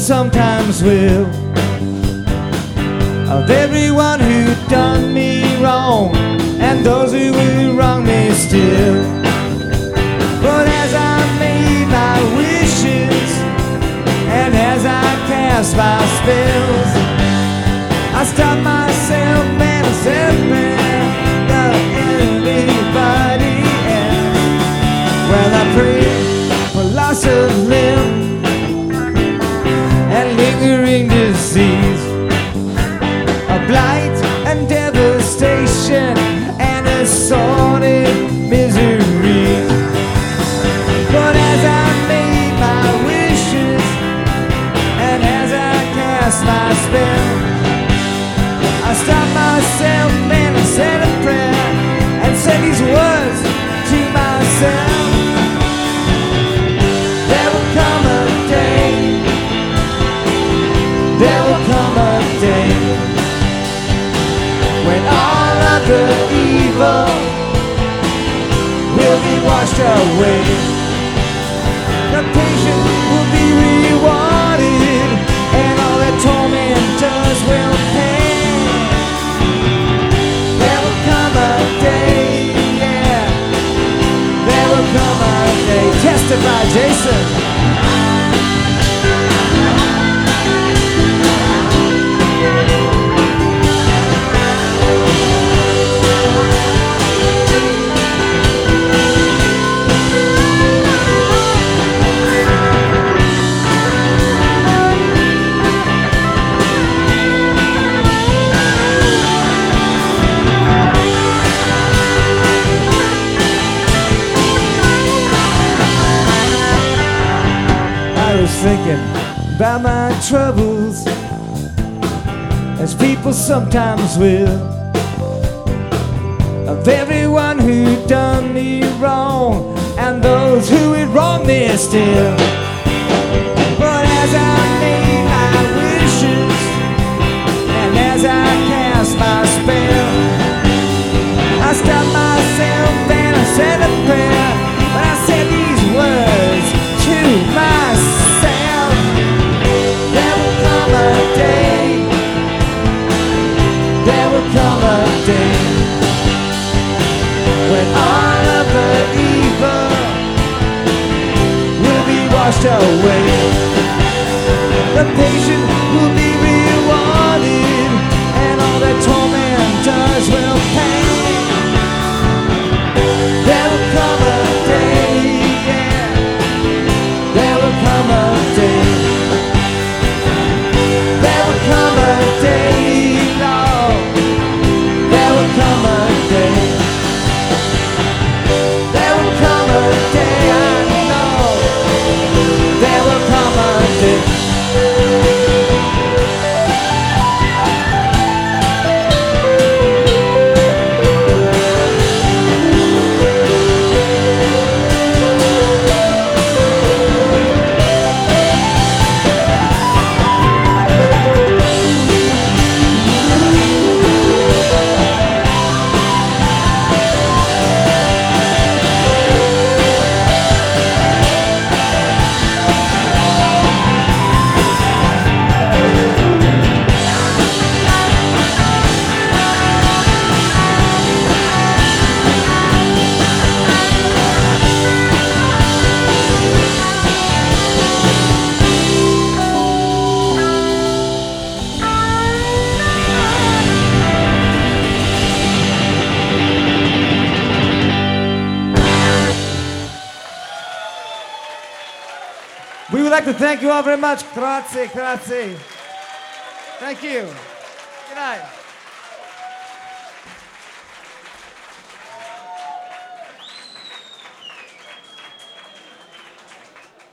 sometimes will, of everyone who done me wrong and those who will wrong me still. But as I made my wishes and as I cast my spells, I stopped myself and I said, man, not anybody else. Well, I prayed for loss of limb and lingering disease, a blight and devastation and assorted misery. But as I made my wishes and as I cast my spell, I stopped myself and I said a prayer and said these words to myself. There will come a day, there will come a day when all of the evil will be washed away. The patient will be rewarded and all the tormentors will pay. There will come a day, yeah, there will come a day. Testify, Jason. Thinking about my troubles, as people sometimes will, of everyone who done me wrong and those who would wrong me still. But as I made my wishes and as I cast my spell, I stopped myself and I said a prayer, but I said these words to myself. There will come a day when all of the evil will be washed away. The patient will be rewarded and all the tormentors will pay. There will come a day, yeah, there will come a day. There will come a day, Lord, there will come a day. There will come a day, I know, there will come a day. We would like to thank you all very much. Grazie, grazie. Thank you. Good night.